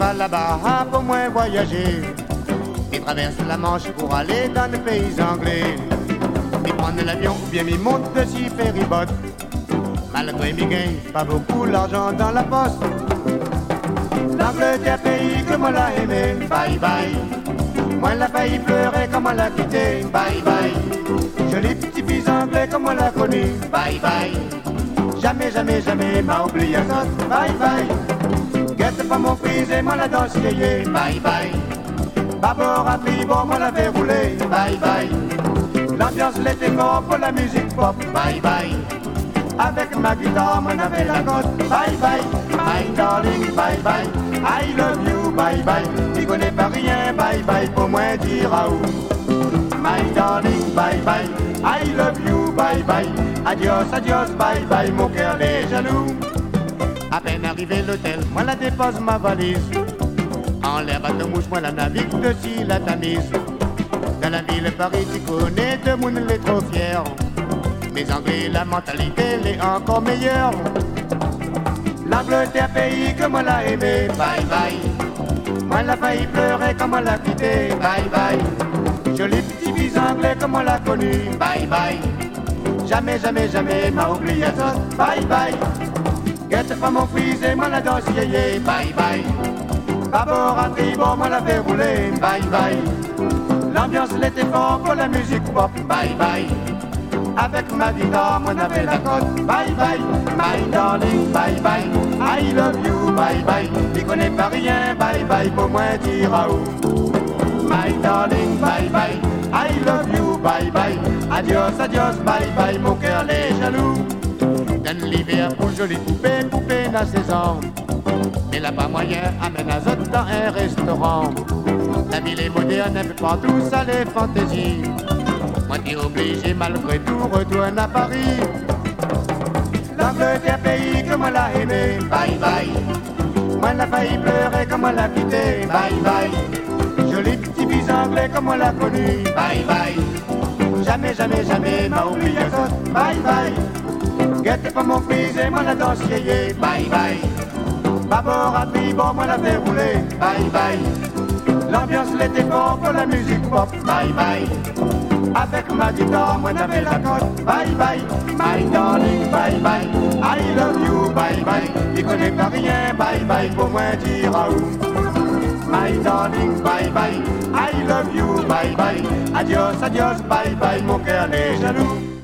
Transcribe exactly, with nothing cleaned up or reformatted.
va là-bas pour moins voyager. Il traverse la Manche pour aller dans le pays anglais. Il prend l'avion ou bien il monte de six ferryboat. Malgré mes gains, pas beaucoup l'argent dans la poste. L'Angleterre, pays que moi l'a aimé, bye bye. Moi l'a failli pleurer comme on l'a quitté, bye bye. Joli petit fils anglais comme on l'a connu, bye bye. Jamais, jamais, jamais m'a oublié ça, bye bye. Guette pas mon fils et moi la danse yéyé, bye bye. Bâbord à tribord, moi la fait rouler, bye bye. L'ambiance l'était mort pour la musique pop, bye bye. Avec ma guitare, moi n'avais la cote, bye bye. My darling, bye bye. I love you, bye bye. Il connaît pas rien, bye bye, pour moi dire à où. My darling, bye bye. I love you, bye bye. Adios, adios, bye bye, mon cœur est jaloux. À peine arrivé à l'hôtel, moi la dépose ma valise. En l'air de mouche, moi la navigue de si la Tamise. Dans la ville Paris, tu connais, de monde les trop fiers. Mais Anglais, la mentalité, elle est encore meilleure. L'Angleterre, pays que moi l'a aimé, bye bye. Moi l'a failli pleurer comme on l'a quitté, bye bye. Joli petit fils anglais comme on l'a connu, bye bye. Jamais, jamais, jamais m'a oublié ça, bye bye. Guette pas mon fils et moi la danse yéyé, bye bye. Bâbord à tribord, moi la fait rouler, bye bye. L'ambiance l'était fort pour la musique pop, bye bye. Avec ma guitare, moi n'avais la cote, bye bye. My darling, bye bye. I love you, bye bye. Il connaît pas rien, bye bye, pour moi dire à où. My darling, bye bye. I love you, bye bye. Adios, adios, bye bye, mon cœur est jaloux. Dans l'hiver pour jolie poupée, poupée n'a seize ans. Mais là pas moyen, amène à zot dans un restaurant. La ville est moderne, un peu partout, ça les fantaisies. Moi t'es obligé malgré tout, retourne à Paris. L'Angleterre, pays que moi l'a aimé, bye bye. Moi l'a failli pleurer comme on l'a quitté, bye bye. Joli petit fils anglais comme on l'a connu, bye bye. Jamais, jamais, jamais m'a oublié ça, bye bye. Guette pas mon fils et moi la danse yéyé, bye bye. Bâbord à tribord, moi la fait rouler, bye bye. L'ambiance l'était fort pour la musique pop, bye bye. Avec ma guitare, moi n'avais la cote, bye bye. My darling, bye bye. I love you, bye bye. Il connaît pas rien, bye bye, pour moi dire à où. My darling, bye bye. I love you, bye bye. Adios, adios, bye bye, mon cœur est jaloux.